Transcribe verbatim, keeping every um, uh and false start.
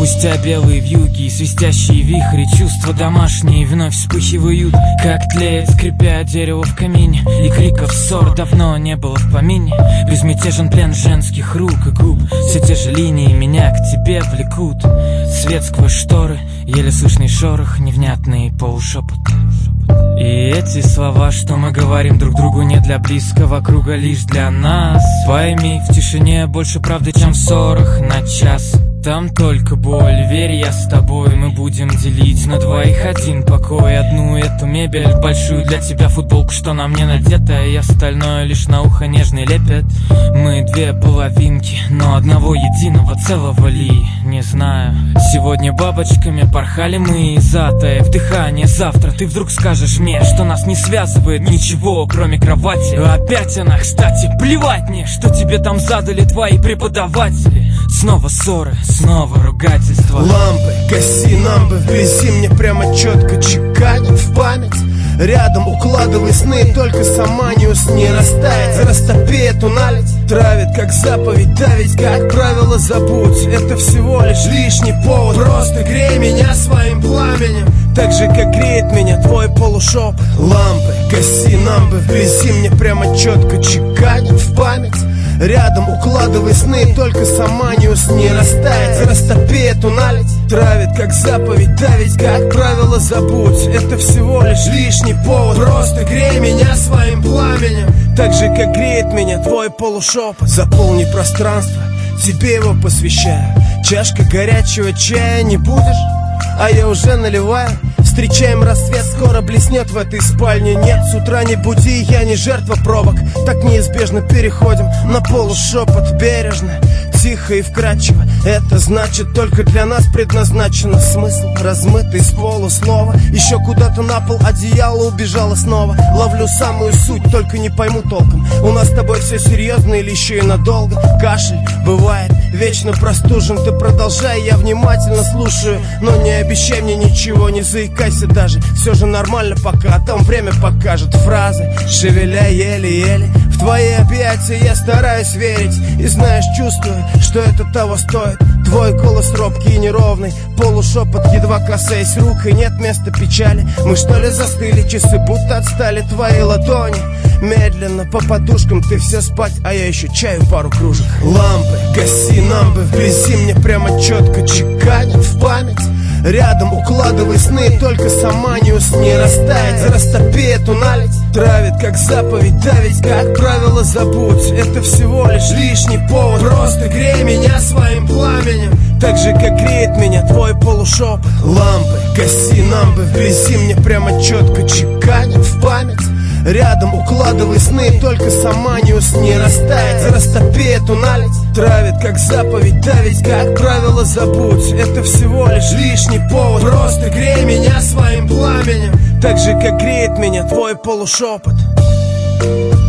Спустя белые вьюги и свистящие вихри, чувства домашние вновь вспыхивают, как тлеет, скрипя дерево в камине. И криков ссор давно не было в помине. Безмятежен плен женских рук и губ. Все те же линии меня к тебе влекут. Свет сквозь шторы, еле слышный шорох, невнятный полушепот. И эти слова, что мы говорим друг другу, не для близкого круга, лишь для нас. Пойми, в тишине больше правды, чем в ссорах на час. Там только боль, верь, я с тобой. Мы будем делить на двоих один покой. Одну эту мебель, большую для тебя футболку, что на мне надета, и остальное лишь на ухо нежный лепет. Мы две половинки, но одного единого целого ли, не знаю. Сегодня бабочками порхали мы, затаив дыхание. Завтра ты вдруг скажешь мне, что нас не связывает ничего, кроме кровати. Опять она, кстати, плевать мне, что тебе там задали твои преподаватели. Снова ссоры, снова ругательства. Лампы, гаси нам бы, вези мне прямо четко, чеканит в память. Рядом укладывай сны, только сама не усни. Растает, растопи эту наледь. Травит, как заповедь, давить, как правило, забудь. Это всего лишь лишний повод. Просто грей меня своим пламенем, так же, как греет меня твой полушепот. Лампы, гаси нам бы, вези мне прямо четко, чеканит в память. Рядом укладывай сны, только сама не усни. Растает, растопи эту наледь. Травит, как заповедь, давить, как правило, забудь. Это всего лишь лишний повод. Просто грей меня своим пламенем, так же, как греет меня твой полушепот. Заполни пространство, тебе его посвящаю. Чашка горячего чая не будешь? А я уже наливаю. Встречаем рассвет, скоро блеснет в этой спальне. Нет, с утра не буди, я не жертва пробок. Так неизбежно переходим на полушепот. Бережно, тихо и вкрадчиво. Это значит, только для нас предназначено. Смысл размытый с полуслова. Еще куда-то на пол одеяло убежало снова. Ловлю самую суть, только не пойму толком. У нас с тобой все серьезно или еще и надолго? Кашель бывает, вечно простужен. Ты продолжай, я внимательно слушаю. Но не обещай мне ничего, не заикайся даже. Все же нормально пока, а там время покажет. Фразы, шевеля еле-еле. В твои объятия я стараюсь верить. И знаешь, чувствую, что это того стоит. Твой голос робкий и неровный, полушепот, едва касаясь рук. И нет места печали. Мы что ли застыли, часы будто отстали. Твои ладони медленно по подушкам. Ты все спать, а я еще чаю пару кружек. Лампы, гаси нам бы, вези мне прямо четко, чеканит в память. Рядом укладывай сны, только сама не усни. Растает, растопи эту наледь. Травит, как заповедь, давить, как правило, забудь. Это всего лишь лишний повод. Просто грей меня своим пламенем, так же, как греет меня твой полушепот. Лампы, гаси нам бы, вези мне прямо четко, чеканит в память. Рядом укладывай сны, только сама не усни. Растает, растопи эту наледь. Травит, как заповедь, давить, как правило, забудь. Это всего лишь лишний повод. Просто грей меня своим пламенем, так же, как греет меня твой полушепот.